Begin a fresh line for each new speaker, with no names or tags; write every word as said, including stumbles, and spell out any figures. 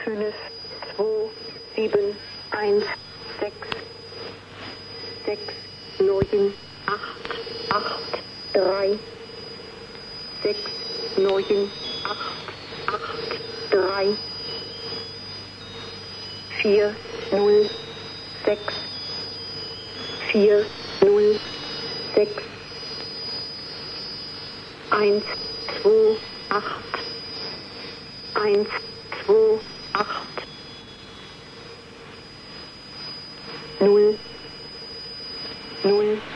fünf, zwei, sieben, eins, sechs, sechs, neun, acht, acht, drei, sechs, neun, acht, acht, drei, vier, null, sechs, vier, null, sechs, eins, zwei, acht, eins, zwei, acht, null, null,